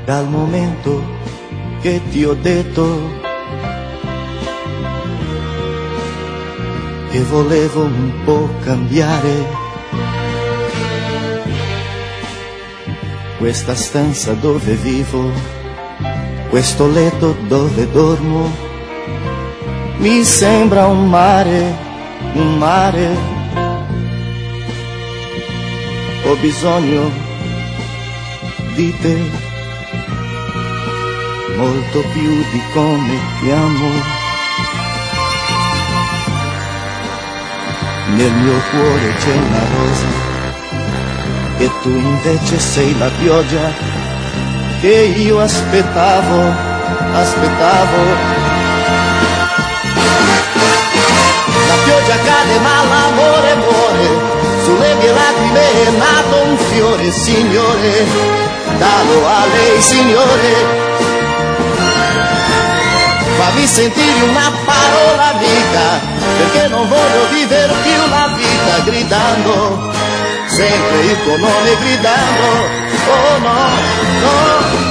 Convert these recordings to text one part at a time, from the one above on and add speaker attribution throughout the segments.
Speaker 1: dal momento che ti ho detto che volevo un po' cambiare questa stanza dove vivo, questo letto dove dormo, mi sembra un mare, un mare. Ho bisogno di te, molto più di come ti amo. Nel mio cuore c'è una rosa e tu invece sei la pioggia che io aspettavo. La pioggia cade ma l'amore muore, sulle mie lacrime è nato un fiore, signore, dallo a lei, signore. Fammi sentire una parola amica, perché non voglio vivere più la vita gridando, sempre il tuo nome gridando, oh no, no.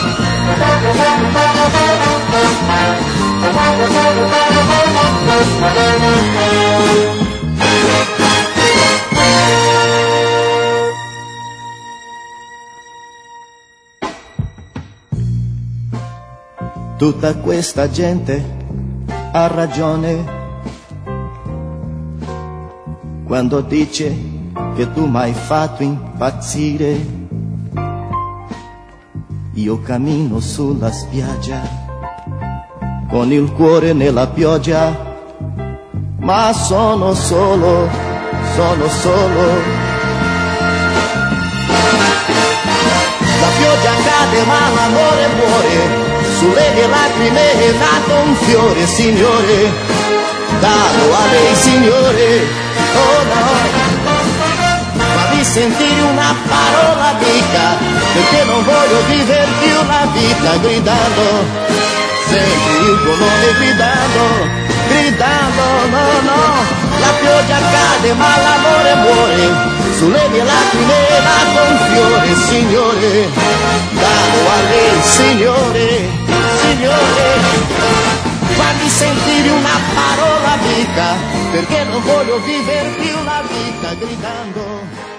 Speaker 1: Tutta questa gente ha ragione quando dice che tu m'hai fatto impazzire. Io cammino sulla spiaggia con il cuore nella pioggia, ma sono solo. La pioggia cade ma l'amore muore, sulle mie lacrime è nato un fiore, signore, dallo a lei, signore, oh no. Fammi sentire una parola amica, perché non voglio vivere più la vita gridando, sempre il tuo nome gridando, no, no. La pioggia cade ma l'amore muore, sulle mie lacrime è nato un fiore, signore, dallo a lei, signore, signore. Fammi sentire una parola amica, perché non voglio vivere più la vita gridando.